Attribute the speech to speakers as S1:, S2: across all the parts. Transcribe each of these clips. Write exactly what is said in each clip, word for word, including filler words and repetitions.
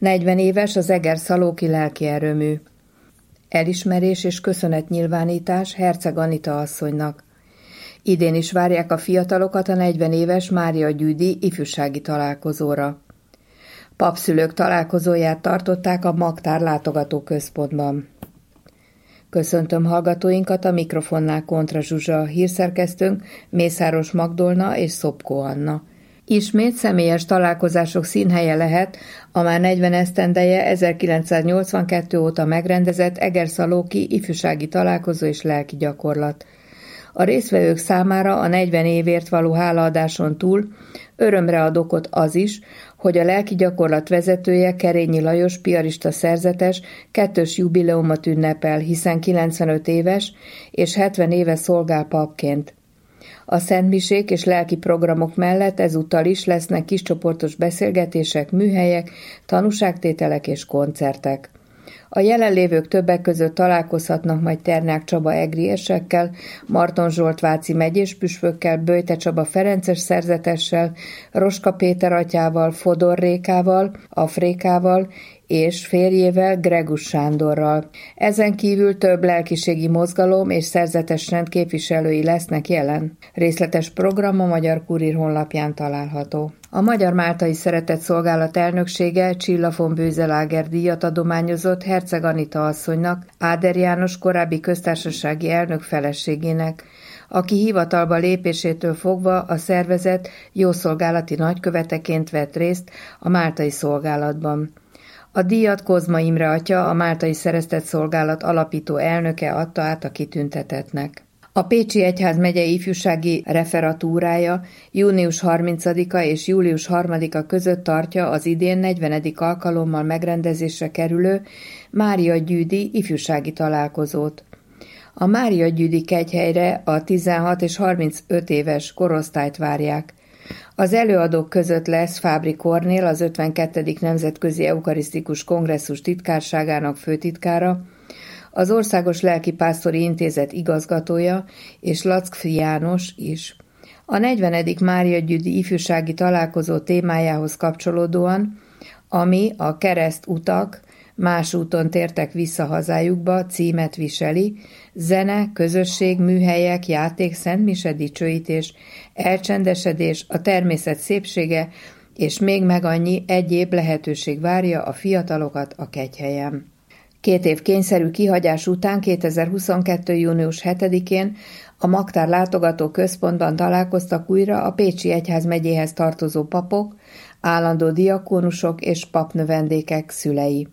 S1: negyven éves az Eger-Szalóki lelkierőmű. Elismerés és köszönetnyilvánítás Herceg Anita asszonynak. Idén is várják a fiatalokat a negyven éves Mária Gyüdi ifjúsági találkozóra. Papszülők találkozóját tartották a Magtár látogatóközpontban. Köszöntöm hallgatóinkat, a mikrofonnál Kontra Zsuzsa, hírszerkesztőnk Mészáros Magdolna és Szopkó Anna. Ismét személyes találkozások színhelye lehet a már negyven esztendeje ezerkilencszáznyolcvankettő óta megrendezett Eger-Szalóki ifjúsági találkozó és lelki gyakorlat. A résztvevők számára a negyven évért való hálaadáson túl örömre ad okot az is, hogy a lelki gyakorlat vezetője, Kerényi Lajos piarista szerzetes kettős jubileumot ünnepel, hiszen kilencvenöt éves és hetven éve szolgál papként. A szentmisék és lelki programok mellett ezúttal is lesznek kiscsoportos beszélgetések, műhelyek, tanúságtételek és koncertek. A jelenlévők többek között találkozhatnak majd Ternák Csaba egriesekkel, Marton Zsolt váci megyéspüspökkel, Böjte Csaba ferences szerzetessel, Roska Péter atyával, Fodor Rékával, Afrékával és férjével, Gregus Sándorral. Ezen kívül több lelkiségi mozgalom és szerzetes rend képviselői lesznek jelen. Részletes program a Magyar Kurír honlapján található. A Magyar Máltai Szeretett Szolgálat elnöksége Csilla von Böselager díjat adományozott Herceg Anita asszonynak, Áder János korábbi köztársasági elnök feleségének, aki hivatalba lépésétől fogva a szervezet jószolgálati nagyköveteként vett részt a máltai szolgálatban. A díjat Kozma Imre atya, a Máltai Szeretett Szolgálat alapító elnöke adta át a kitüntetettnek. A Pécsi Egyházmegyei ifjúsági referatúrája június harmincadika és július harmadika között tartja az idén negyvenedik alkalommal megrendezésre kerülő Mária Gyüdi ifjúsági találkozót. A Mária Gyüdi kegyhelyre a tizenhat és harmincöt éves korosztályt várják. Az előadók között lesz Fábri Kornél, az ötvenkettedik Nemzetközi Eukarisztikus Kongresszus titkárságának főtitkára, az Országos Lelkipásztori Intézet igazgatója és Lackfi János is. A negyvenedik Mária Gyüdi ifjúsági találkozó témájához kapcsolódóan, ami a Kereszt utak, más úton tértek vissza hazájukba címet viseli, zene, közösség, műhelyek, játék, szentmise, dicsőítés, elcsendesedés, a természet szépsége, és még meg annyi egyéb lehetőség várja a fiatalokat a kegyhelyen. Két év kényszerű kihagyás után kétezer-huszonkettő. június hetedikén a Magtár látogató központban találkoztak újra a Pécsi Egyházmegyéhez tartozó papok, állandó diakónusok és papnövendékek szülei.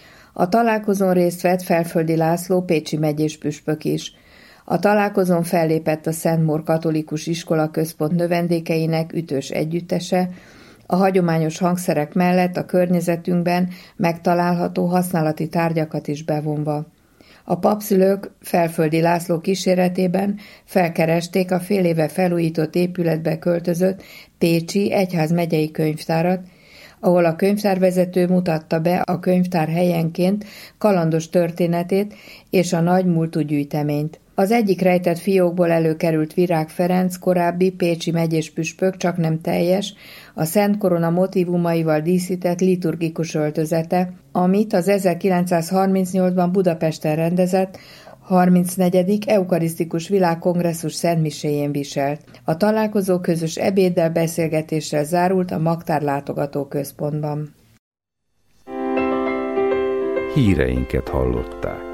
S1: A találkozón részt vett Felföldi László pécsi megyéspüspök is. A találkozón fellépett a Szentmór Katolikus Iskola Központ növendékeinek ütős együttese, a hagyományos hangszerek mellett a környezetünkben megtalálható használati tárgyakat is bevonva. A papszülők Felföldi László kíséretében felkeresték a fél éve felújított épületbe költözött Pécsi Egyházmegyei Könyvtárat, ahol a könyvtárvezető mutatta be a könyvtár helyenként kalandos történetét és a nagy múltú gyűjteményt. Az egyik rejtett fiókból előkerült Virág Ferenc korábbi pécsi megyéspüspök csaknem teljes, a Szent Korona motívumaival díszített liturgikus öltözete, amit az ezerkilencszázharmincnyolcban Budapesten rendezett harmincnegyedik Eukarisztikus Világkongresszus szentmiséjén viselt. A találkozó közös ebéddel, beszélgetéssel zárult a Magtár látogatóközpontban.
S2: Híreinket hallották.